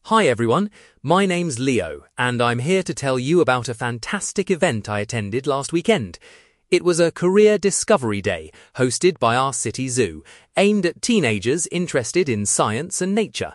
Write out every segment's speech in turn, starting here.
Hi everyone, my name's Leo, and I'm here to tell you about a fantastic event I attended last weekend. It was a Career Discovery Day hosted by our city zoo, aimed at teenagers interested in science and nature.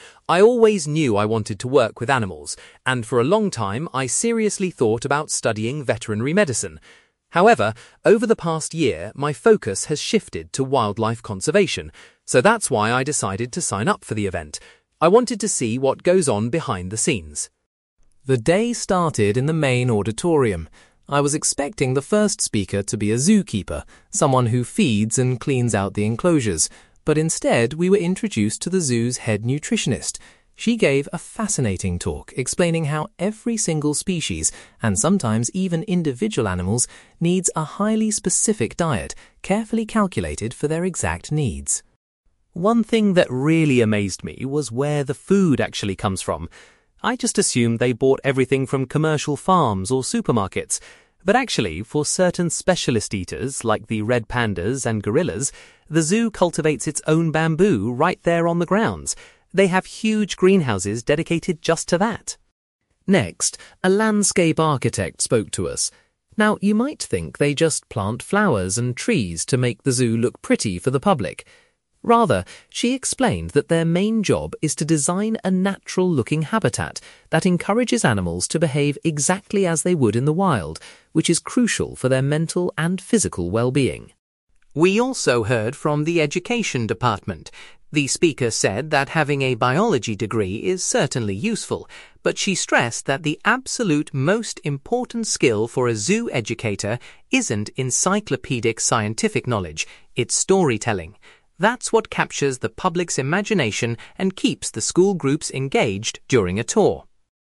I always knew I wanted to work with animals, and for a long time I seriously thought about studying veterinary medicine. However, over the past year, my focus has shifted to wildlife conservation, so that's why I decided to sign up for the event. I wanted to see what goes on behind the scenes. The day started in the main auditorium. I was expecting the first speaker to be a zookeeper, someone who feeds and cleans out the enclosures, but instead we were introduced to the zoo's head nutritionist. She gave a fascinating talk explaining how every single species, and sometimes even individual animals, needs a highly specific diet, carefully calculated for their exact needs. One thing that really amazed me was where the food actually comes from. I just assumed they bought everything from commercial farms or supermarkets, but actually, for certain specialist eaters like the red pandas and gorillas, the zoo cultivates its own bamboo right there on the grounds. They have huge greenhouses dedicated just to that. Next, a landscape architect spoke to us. Now, you might think they just plant flowers and trees to make the zoo look pretty for the public. Rather, she explained that their main job is to design a natural-looking habitat that encourages animals to behave exactly as they would in the wild, which is crucial for their mental and physical well-being. We also heard from the education department. The speaker said that having a biology degree is certainly useful, but she stressed that the absolute most important skill for a zoo educator isn't encyclopedic scientific knowledge, it's storytelling. That's what captures the public's imagination and keeps the school groups engaged during a tour.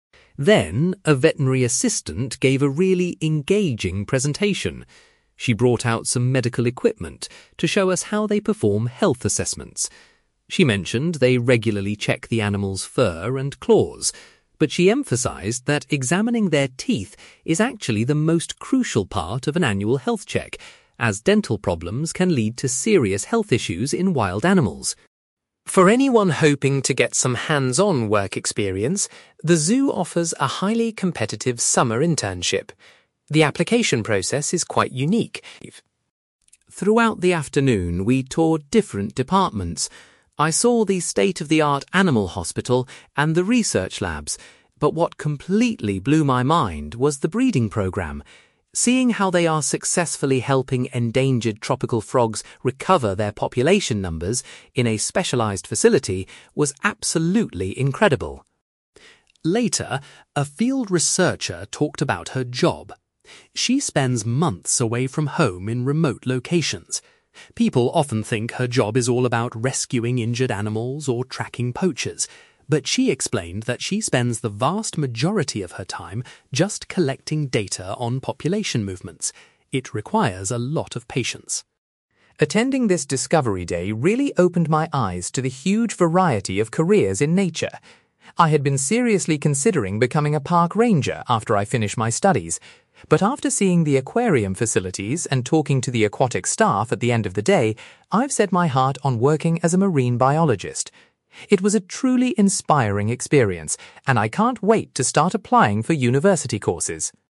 Then, a veterinary assistant gave a really engaging presentation. She brought out some medical equipment to show us how they perform health assessments. She mentioned they regularly check the animal's fur and claws, but she emphasized that examining their teeth is actually the most crucial part of an annual health check, as dental problems can lead to serious health issues in wild animals. For anyone hoping to get some hands-on work experience, the zoo offers a highly competitive summer internship. The application process is quite unique. Throughout the afternoon, we toured different departments. I saw the state-of-the-art animal hospital and the research labs, but what completely blew my mind was the breeding program. Seeing how they are successfully helping endangered tropical frogs recover their population numbers in a specialized facility was absolutely incredible. Later, a field researcher talked about her job. She spends months away from home in remote locations. People often think her job is all about rescuing injured animals or tracking poachers, but she explained that she spends the vast majority of her time just collecting data on population movements. It requires a lot of patience. Attending this Discovery Day really opened my eyes to the huge variety of careers in nature. I had been seriously considering becoming a park ranger after I finished my studies, but after seeing the aquarium facilities and talking to the aquatic staff at the end of the day, I've set my heart on working as a marine biologist. It was a truly inspiring experience, and I can't wait to start applying for university courses.